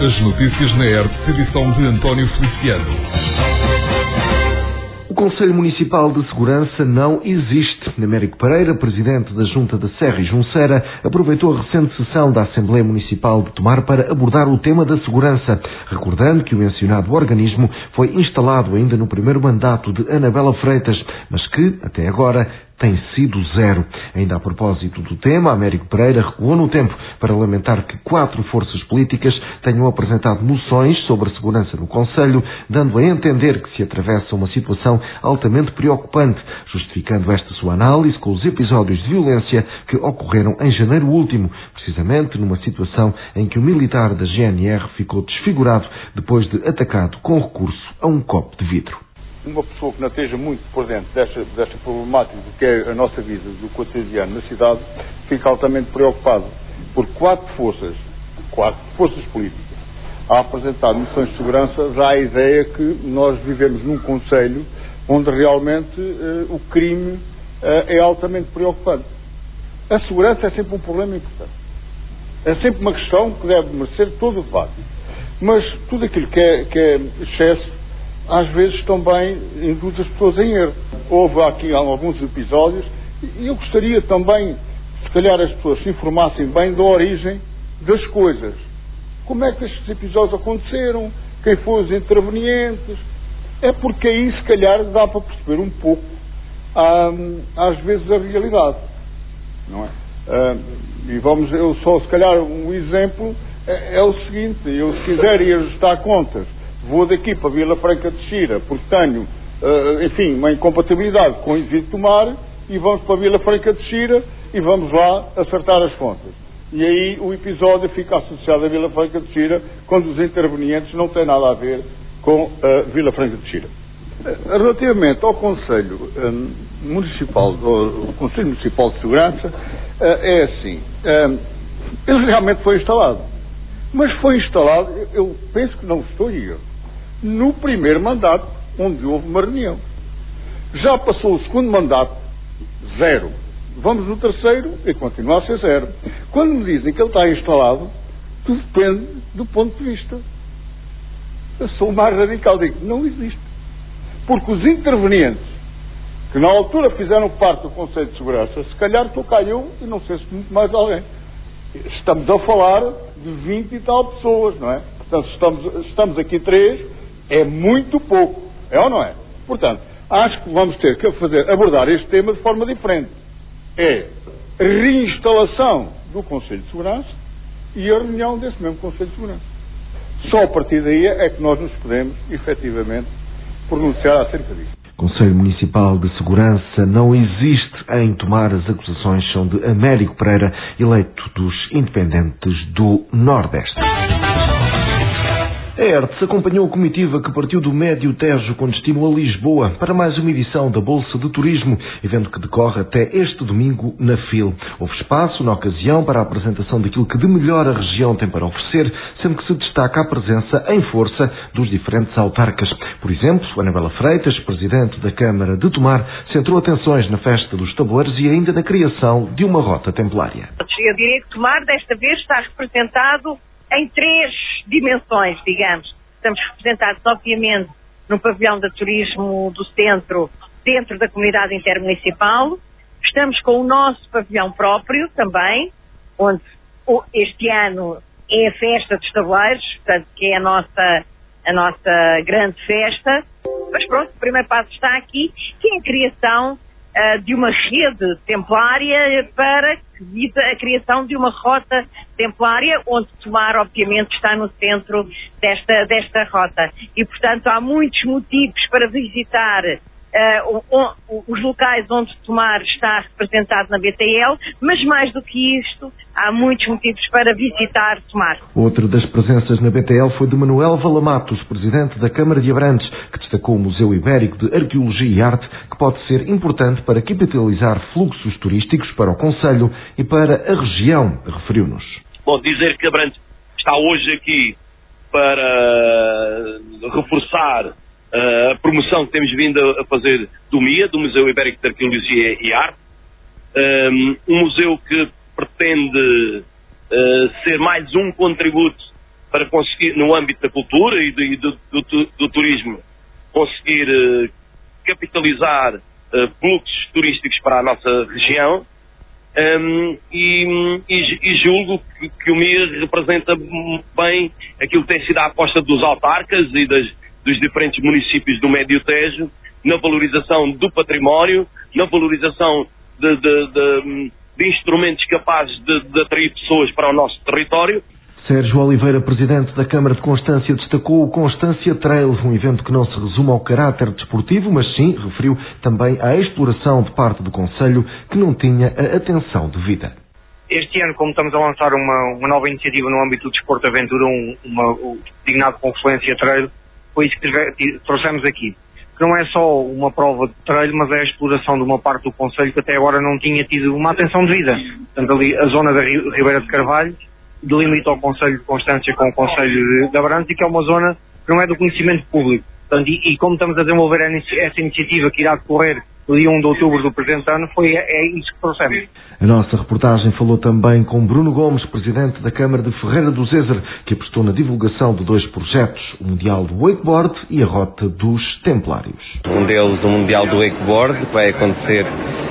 As notícias na ERP, edição de António Feliciano. O Conselho Municipal de Segurança não existe. Américo Pereira, presidente da Junta da Serra e Junceira, aproveitou a recente sessão da Assembleia Municipal de Tomar para abordar o tema da segurança, recordando que o mencionado organismo foi instalado ainda no primeiro mandato de Anabela Freitas, mas que, até agora, tem sido zero. Ainda a propósito do tema, Américo Pereira recuou no tempo para lamentar que 4 forças políticas tenham apresentado moções sobre a segurança no Conselho, dando a entender que se atravessa uma situação altamente preocupante, justificando esta sua análise com os episódios de violência que ocorreram em janeiro último, precisamente numa situação em que o militar da GNR ficou desfigurado depois de atacado com recurso a um copo de vidro. Uma pessoa que não esteja muito por dentro desta problemática que é a nossa vida do cotidiano na cidade, fica altamente preocupado por 4 forças políticas a apresentar moções de segurança, dá a ideia que nós vivemos num concelho onde realmente o crime é altamente preocupante. A segurança é sempre um problema importante. É sempre uma questão que deve merecer todo o debate. Mas tudo aquilo que é excesso às vezes também induz as pessoas em erro. Houve aqui alguns episódios e eu gostaria também, se calhar as pessoas se informassem bem da origem das coisas. Como é que estes episódios aconteceram? Quem foram os intervenientes? É porque aí se calhar dá para perceber um pouco às vezes a realidade. Não é? Eu só se calhar um exemplo é o seguinte: eu se quiser ir ajustar contas, vou daqui para Vila Franca de Xira, porque tenho, uma incompatibilidade com o Isidro Tomar, e vamos para Vila Franca de Xira e vamos lá acertar as contas. E aí o episódio fica associado a Vila Franca de Xira, quando os intervenientes não têm nada a ver com Vila Franca de Xira. Relativamente ao Conselho Municipal, o Conselho Municipal de Segurança, é assim, ele realmente foi instalado. Mas foi instalado, eu penso que não estou eu, no primeiro mandato, onde houve uma reunião. Já passou o segundo mandato, 0. Vamos no terceiro e continua a ser 0. Quando me dizem que ele está instalado, tudo depende do ponto de vista. Eu sou o mais radical, digo, não existe. Porque os intervenientes, que na altura fizeram parte do Conselho de Segurança, se calhar estou cá eu e não sei se muito mais alguém. Estamos a falar de 20 e tal pessoas, não é? Portanto, estamos aqui 3, é muito pouco, é ou não é? Portanto, acho que vamos ter que abordar este tema de forma diferente. É a reinstalação do Conselho de Segurança e a reunião desse mesmo Conselho de Segurança. Só a partir daí é que nós nos podemos, efetivamente, pronunciar acerca disso. Conselho Municipal de Segurança não existe em Tomar. As acusações são de Américo Pereira, eleito dos Independentes do Nordeste. A ERTS acompanhou a comitiva que partiu do Médio Tejo com destino a Lisboa para mais uma edição da Bolsa de Turismo, evento que decorre até este domingo na FIL. Houve espaço, na ocasião, para a apresentação daquilo que de melhor a região tem para oferecer, sendo que se destaca a presença em força dos diferentes autarcas. Por exemplo, Anabela Freitas, presidente da Câmara de Tomar, centrou atenções na festa dos tabuleiros e ainda na criação de uma rota templária. Eu diria que Tomar, desta vez, está representado em 3 dimensões, digamos. Estamos representados, obviamente, no pavilhão de turismo do centro, dentro da comunidade intermunicipal. Estamos com o nosso pavilhão próprio também, onde este ano é a festa dos tabuleiros, portanto, que é a nossa grande festa. Mas pronto, o primeiro passo está aqui, que é a criação de uma rede templária para que visa a criação de uma rota templária, onde Tomar, obviamente, está no centro desta rota. E, portanto, há muitos motivos para visitar os locais onde Tomar está representado na BTL, mas mais do que isto, há muitos motivos para visitar Tomar. Outra das presenças na BTL foi de Manuel Valamatos, presidente da Câmara de Abrantes, que destacou o Museu Ibérico de Arqueologia e Arte, que pode ser importante para capitalizar fluxos turísticos para o concelho e para a região, referiu-nos. Bom, dizer que Abrantes está hoje aqui para reforçar a promoção que temos vindo a fazer do MIA, do Museu Ibérico de Arqueologia e Arte, um museu que pretende ser mais um contributo para conseguir, no âmbito da cultura e do turismo, conseguir capitalizar fluxos turísticos para a nossa região. E julgo que o MIR representa bem aquilo que tem sido a aposta dos autarcas e dos diferentes municípios do Médio Tejo na valorização do património, na valorização de instrumentos capazes de atrair pessoas para o nosso território. Sérgio Oliveira, presidente da Câmara de Constância, destacou o Constância Trail, um evento que não se resume ao caráter desportivo, mas sim, referiu, também à exploração de parte do concelho que não tinha a atenção devida. Este ano, como estamos a lançar uma nova iniciativa no âmbito do desporto de aventura, o designado Confluência Trail, foi isso que trouxemos aqui. Que não é só uma prova de trail, mas é a exploração de uma parte do concelho que até agora não tinha tido uma atenção devida. Portanto, ali a zona da Ribeira de Carvalho delimita o concelho de Constância com o concelho de Abrantes, e que é uma zona que não é do conhecimento público. Portanto, e como estamos a desenvolver essa iniciativa que irá decorrer no dia 1 de outubro do presente ano, é isso que trouxemos. A nossa reportagem falou também com Bruno Gomes, presidente da Câmara de Ferreira do Zezer, que apostou na divulgação de 2 projetos, o Mundial do Wakeboard e a Rota dos Templários. Um deles, o Mundial do Wakeboard, que vai acontecer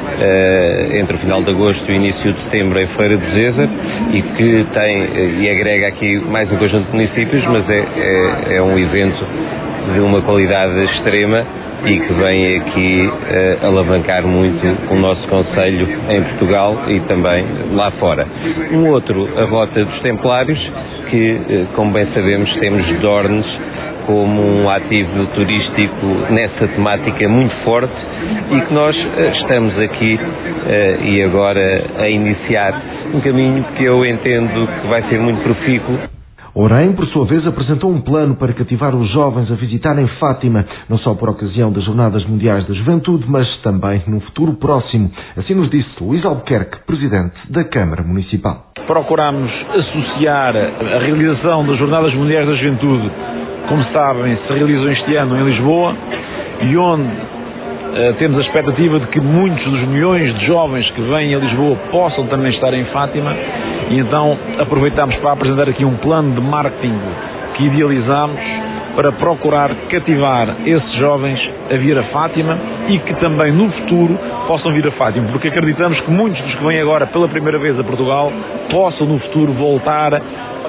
entre o final de agosto e o início de setembro em Ferreira do Zezer, e que tem e agrega aqui mais um conjunto de municípios, mas é um evento de uma qualidade extrema e que vem aqui alavancar muito o nosso concelho em Portugal e também lá fora. Um outro, a Rota dos Templários, que, como bem sabemos, temos Dornes como um ativo turístico nessa temática muito forte, e que nós estamos aqui e agora a iniciar um caminho que eu entendo que vai ser muito profícuo. Orem, por sua vez, apresentou um plano para cativar os jovens a visitarem Fátima, não só por ocasião das Jornadas Mundiais da Juventude, mas também num futuro próximo. Assim nos disse Luís Albuquerque, presidente da Câmara Municipal. Procuramos associar a realização das Jornadas Mundiais da Juventude, como sabem, se realizam este ano em Lisboa, e onde temos a expectativa de que muitos dos milhões de jovens que vêm a Lisboa possam também estar em Fátima, e então aproveitamos para apresentar aqui um plano de marketing que idealizamos para procurar cativar esses jovens a vir a Fátima, e que também no futuro possam vir a Fátima, porque acreditamos que muitos dos que vêm agora pela primeira vez a Portugal possam no futuro voltar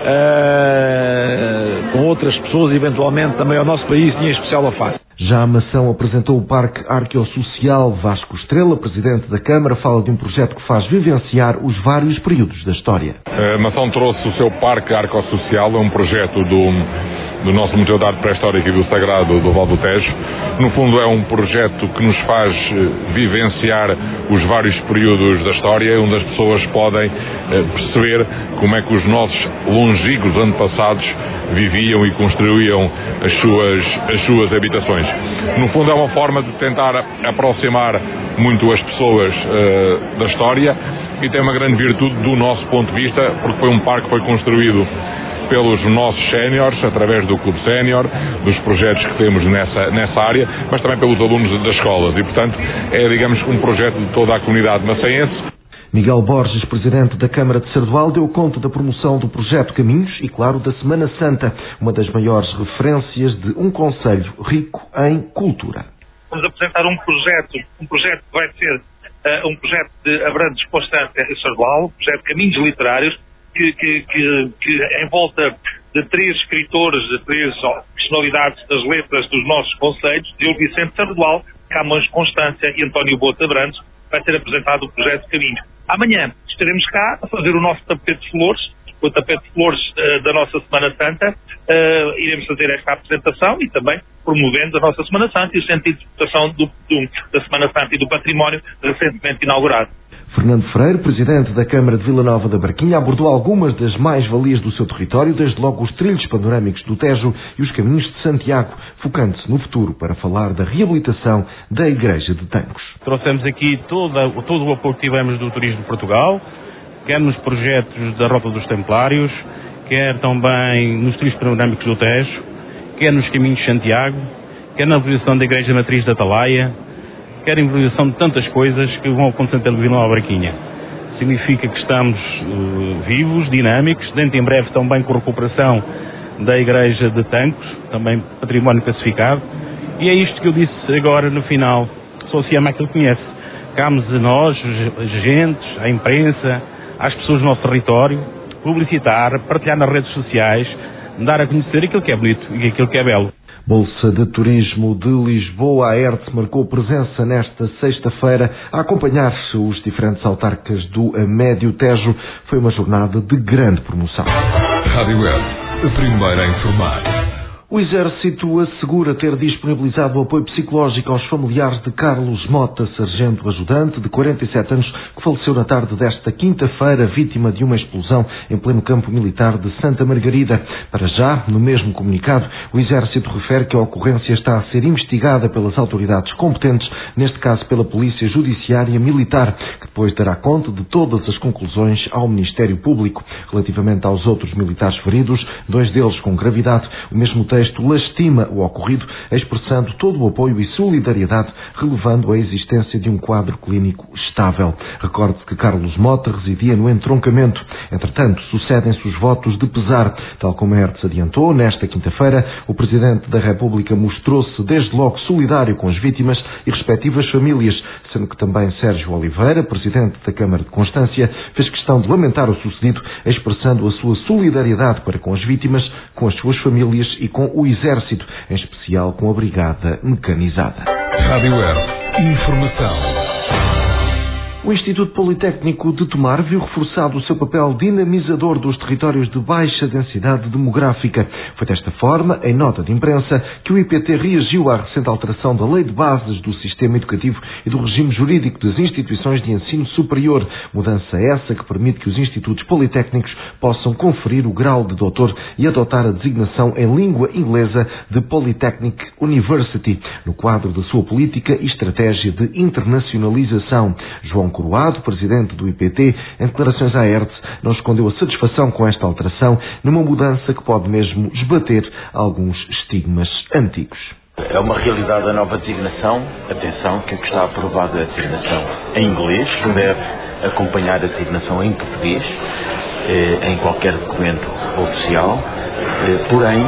com outras pessoas, eventualmente também ao nosso país, e em especial a Fátima. Já a Mação apresentou o Parque Arqueossocial. Vasco Estrela, presidente da Câmara, fala de um projeto que faz vivenciar os vários períodos da história. A Mação trouxe o seu Parque Arqueossocial, é um projeto do nosso Museu de Arte Pré-Histórica e do Sagrado do Val do Tejo. No fundo, é um projeto que nos faz vivenciar os vários períodos da história, onde as pessoas podem perceber como é que os nossos longínquos antepassados viviam e construíam as suas habitações. No fundo, é uma forma de tentar aproximar muito as pessoas da história, e tem uma grande virtude do nosso ponto de vista, porque foi um parque que foi construído pelos nossos séniores, através do Clube Sénior, dos projetos que temos nessa área, mas também pelos alunos das escolas, e portanto é, digamos, um projeto de toda a comunidade maçaense. Miguel Borges, presidente da Câmara de Sardual, deu conta da promoção do projeto Caminhos e, claro, da Semana Santa, uma das maiores referências de um concelho rico em cultura. Vamos apresentar um projeto que vai ser um projeto de Abrantes, Constância e Sardual, um projeto de Caminhos Literários, que em volta de 3 escritores, de 3 personalidades das letras dos nossos concelhos, de Vicente Sardual, Camões Constância e António Bota Abrantes, vai ser apresentado o projeto de Caminhos. Amanhã estaremos cá a fazer o nosso tapete de flores, o tapete de flores da nossa Semana Santa. Iremos fazer esta apresentação e também promovendo a nossa Semana Santa e o centro de interpretação da Semana Santa e do património recentemente inaugurado. Fernando Freire, presidente da Câmara de Vila Nova da Barquinha, abordou algumas das mais-valias do seu território, desde logo os trilhos panorâmicos do Tejo e os caminhos de Santiago, focando-se no futuro para falar da reabilitação da Igreja de Tancos. Trouxemos aqui todo o apoio que tivemos do Turismo de Portugal, quer nos projetos da Rota dos Templários, quer também nos trilhos panorâmicos do Tejo, quer nos caminhos de Santiago, quer na valorização da Igreja Matriz da Atalaia, quer em valorização de tantas coisas que vão acontecer pela Vila Nova Barquinha. Significa que estamos vivos, dinâmicos, dentro em breve também com a recuperação da Igreja de Tancos, também património classificado, e é isto que eu disse agora no final, só se ama aquilo que conhece. Cabe a nós, agentes, à imprensa, às pessoas do nosso território, publicitar, partilhar nas redes sociais, dar a conhecer aquilo que é bonito e aquilo que é belo. Bolsa de Turismo de Lisboa, a ERTE, marcou presença nesta sexta-feira a acompanhar os diferentes autarcas do Médio Tejo. Foi uma jornada de grande promoção. Rádio ERTE, a primeira a informar. O Exército assegura ter disponibilizado o apoio psicológico aos familiares de Carlos Mota, sargento ajudante de 47 anos, que faleceu na tarde desta quinta-feira, vítima de uma explosão em pleno campo militar de Santa Margarida. Para já, no mesmo comunicado, o Exército refere que a ocorrência está a ser investigada pelas autoridades competentes, neste caso pela Polícia Judiciária Militar, que depois dará conta de todas as conclusões ao Ministério Público. Relativamente aos outros militares feridos, 2 deles com gravidade, o mesmo texto lastima o ocorrido, expressando todo o apoio e solidariedade, relevando a existência de um quadro clínico estável. Recorde que Carlos Mota residia no entroncamento. Entretanto, sucedem-se os votos de pesar. Tal como a ERTE adiantou, nesta quinta-feira, o Presidente da República mostrou-se desde logo solidário com as vítimas e respectivas famílias, sendo que também Sérgio Oliveira, Presidente da Câmara de Constância, fez questão de lamentar o sucedido, expressando a sua solidariedade para com as vítimas, com as suas famílias e com o Exército, em especial com a Brigada Mecanizada. Rádio ERTE, informação. O Instituto Politécnico de Tomar viu reforçado o seu papel dinamizador dos territórios de baixa densidade demográfica. Foi desta forma, em nota de imprensa, que o IPT reagiu à recente alteração da Lei de Bases do Sistema Educativo e do regime jurídico das instituições de ensino superior. Mudança essa que permite que os institutos politécnicos possam conferir o grau de doutor e adotar a designação em língua inglesa de Polytechnic University, no quadro da sua política e estratégia de internacionalização. João Coroado, presidente do IPT, em declarações à ERTE, não escondeu a satisfação com esta alteração, numa mudança que pode mesmo esbater alguns estigmas antigos. É uma realidade a nova designação. Atenção, que o que está aprovado é a designação em inglês, que deve acompanhar a designação em português, em qualquer documento oficial. Porém,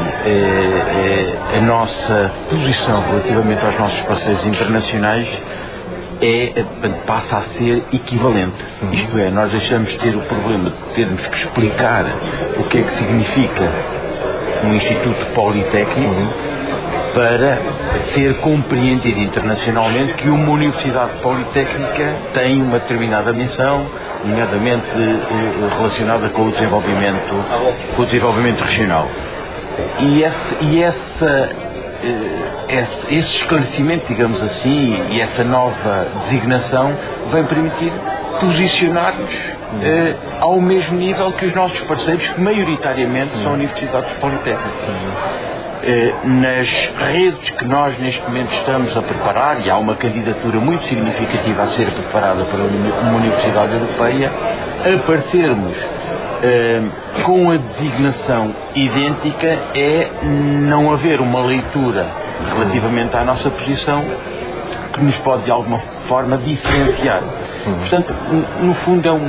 a nossa posição relativamente aos nossos parceiros internacionais passa a ser equivalente. Isto é, nós deixamos de ter o problema de termos que explicar o que é que significa um instituto politécnico para ser compreendido internacionalmente que uma universidade politécnica tem uma determinada missão, nomeadamente relacionada com o desenvolvimento regional. Esse esclarecimento, digamos assim, e essa nova designação vem permitir posicionar-nos ao mesmo nível que os nossos parceiros, que maioritariamente são universidades politécnicas. Nas redes que nós neste momento estamos a preparar, e há uma candidatura muito significativa a ser preparada para uma universidade europeia, aparecermos com a designação idêntica é não haver uma leitura relativamente à nossa posição que nos pode de alguma forma diferenciar. Portanto, no fundo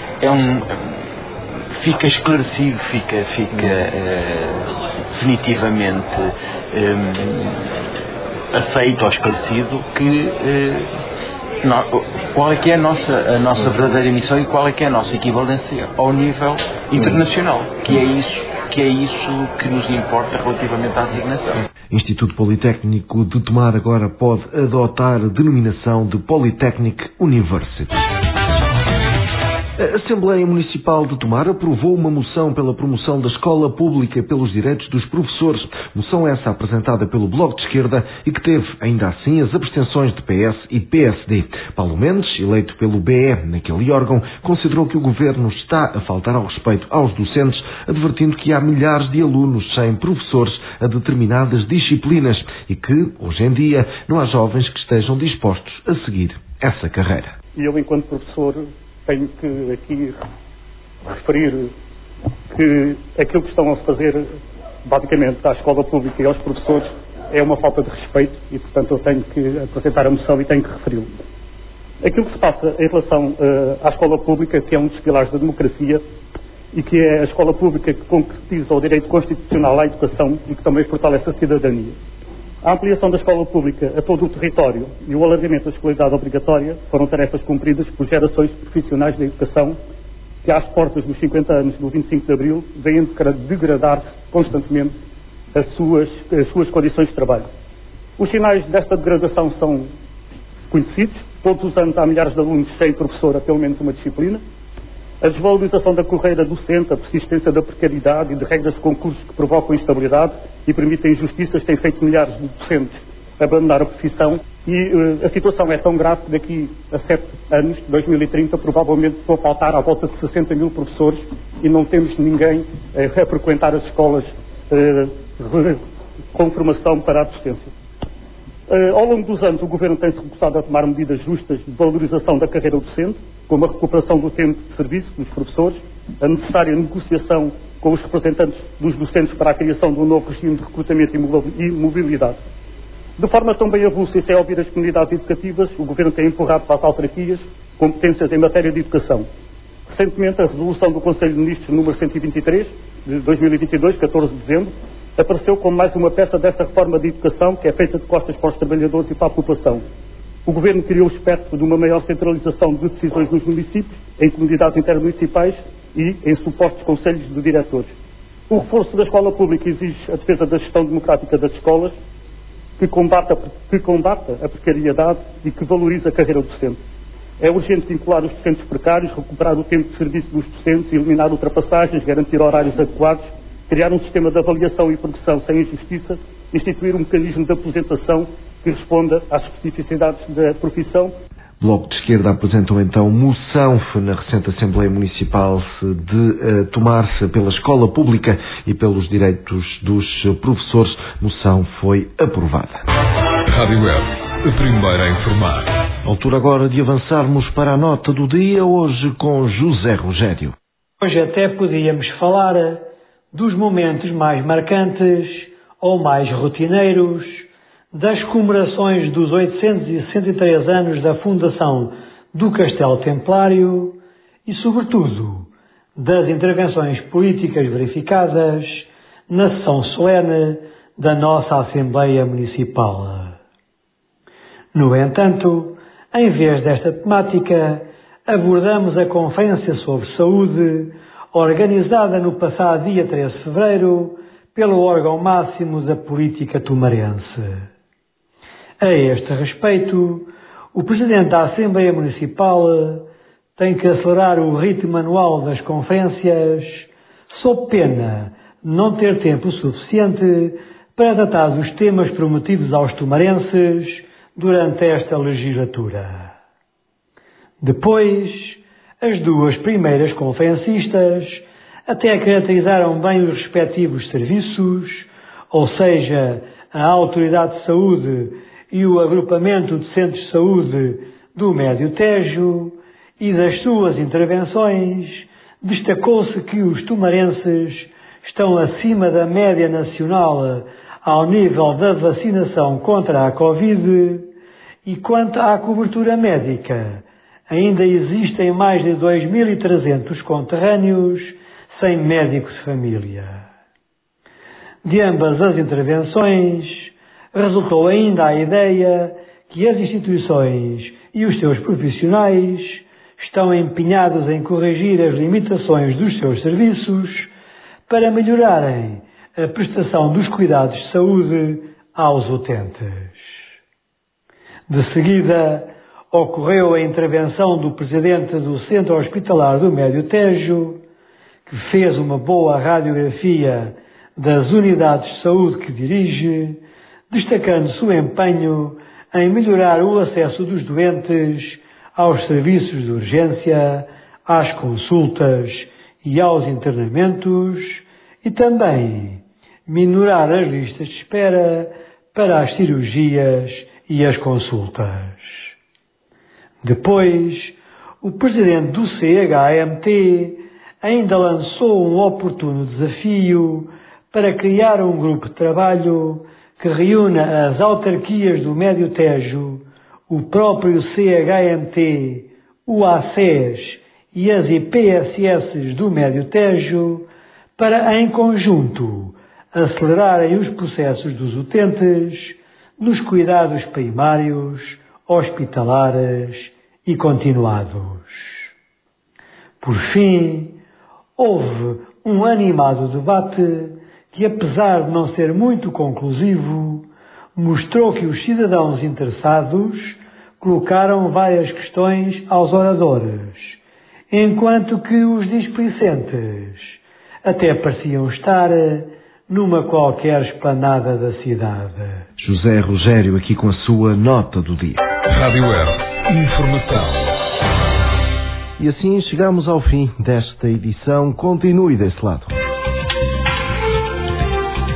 fica esclarecido, fica definitivamente aceito ou esclarecido que qual é que é a nossa verdadeira missão e qual é que é a nossa equivalência ao nível internacional, que é isso que nos importa relativamente à designação. Instituto Politécnico de Tomar agora pode adotar a denominação de Polytechnic University. A Assembleia Municipal de Tomar aprovou uma moção pela promoção da escola pública pelos direitos dos professores. Moção essa apresentada pelo Bloco de Esquerda e que teve, ainda assim, as abstenções de PS e PSD. Paulo Mendes, eleito pelo BE naquele órgão, considerou que o Governo está a faltar ao respeito aos docentes, advertindo que há milhares de alunos sem professores a determinadas disciplinas e que, hoje em dia, não há jovens que estejam dispostos a seguir essa carreira. E eu, enquanto professor, tenho que aqui referir que aquilo que estão a fazer, basicamente, à escola pública e aos professores é uma falta de respeito e, portanto, eu tenho que apresentar a moção e tenho que referi-lo. Aquilo que se passa em relação à escola pública, que é um dos pilares da democracia e que é a escola pública que concretiza o direito constitucional à educação e que também fortalece a cidadania. A ampliação da escola pública a todo o território e o alargamento da escolaridade obrigatória foram tarefas cumpridas por gerações de profissionais da educação que, às portas dos 50 anos do 25 de Abril, vêm degradar constantemente as suas condições de trabalho. Os sinais desta degradação são conhecidos. Todos os anos há milhares de alunos sem professor a pelo menos uma disciplina. A desvalorização da carreira docente, a persistência da precariedade e de regras de concurso que provocam instabilidade e permitem injustiças têm feito milhares de docentes abandonar a profissão e a situação é tão grave que daqui a 7 anos, 2030, provavelmente vão faltar à volta de 60 mil professores e não temos ninguém a frequentar as escolas com formação para a docência. Ao longo dos anos, o Governo tem-se recusado a tomar medidas justas de valorização da carreira docente, como a recuperação do tempo de serviço dos professores, a necessária negociação com os representantes dos docentes para a criação de um novo regime de recrutamento e mobilidade. De forma também avulsa e sem ouvir as comunidades educativas, o Governo tem empurrado para as autarquias competências em matéria de educação. Recentemente, a resolução do Conselho de Ministros número 123, de 2022, 14 de dezembro, apareceu como mais uma peça dessa reforma de educação que é feita de costas para os trabalhadores e para a população. O Governo criou o espectro de uma maior centralização de decisões nos municípios, em comunidades intermunicipais e em supostos conselhos de diretores. O reforço da escola pública exige a defesa da gestão democrática das escolas, que combata a precariedade e que valoriza a carreira docente. É urgente vincular os docentes precários, recuperar o tempo de serviço dos docentes, eliminar ultrapassagens, garantir horários adequados, criar um sistema de avaliação e progressão sem injustiça, instituir um mecanismo de aposentação que responda às especificidades da profissão. O Bloco de Esquerda apresentou então moção na recente Assembleia Municipal de tomar-se pela escola pública e pelos direitos dos professores. Moção foi aprovada. Rádio Web, a primeira a informar. Altura agora de avançarmos para a nota do dia, hoje com José Rogério. Hoje até podíamos falar dos momentos mais marcantes ou mais rotineiros das comemorações dos 863 anos da fundação do Castelo Templário e, sobretudo, das intervenções políticas verificadas na sessão solene da nossa Assembleia Municipal. No entanto, em vez desta temática, abordamos a Conferência sobre Saúde, organizada no passado dia 13 de fevereiro pelo órgão máximo da política tumarense. A este respeito, o Presidente da Assembleia Municipal tem que acelerar o ritmo anual das conferências, sob pena de não ter tempo suficiente para tratar dos temas prometidos aos tumarenses durante esta legislatura. Depois, as duas primeiras conferencistas até caracterizaram bem os respectivos serviços, ou seja, a Autoridade de Saúde e o Agrupamento de Centros de Saúde do Médio Tejo, e das suas intervenções destacou-se que os tumarenses estão acima da média nacional ao nível da vacinação contra a Covid e quanto à cobertura médica, ainda existem mais de 2.300 conterrâneos sem médico de família. De ambas as intervenções, resultou ainda a ideia que as instituições e os seus profissionais estão empenhados em corrigir as limitações dos seus serviços para melhorarem a prestação dos cuidados de saúde aos utentes. De seguida, ocorreu a intervenção do Presidente do Centro Hospitalar do Médio Tejo, que fez uma boa radiografia das unidades de saúde que dirige, destacando-se o empenho em melhorar o acesso dos doentes aos serviços de urgência, às consultas e aos internamentos e também minorar as listas de espera para as cirurgias e as consultas. Depois, o Presidente do CHMT ainda lançou um oportuno desafio para criar um grupo de trabalho que reúna as autarquias do Médio Tejo, o próprio CHMT, o ACES e as IPSS do Médio Tejo para, em conjunto, acelerarem os processos dos utentes nos cuidados primários, hospitalares e continuados. Por fim, houve um animado debate que, apesar de não ser muito conclusivo, mostrou que os cidadãos interessados colocaram várias questões aos oradores, enquanto que os displicentes até pareciam estar numa qualquer esplanada da cidade. José Rogério aqui com a sua nota do dia. Rádio Web. Informação. E assim chegamos ao fim desta edição. Continue desse lado.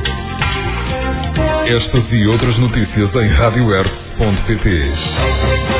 Estas e outras notícias em radioearth.pt.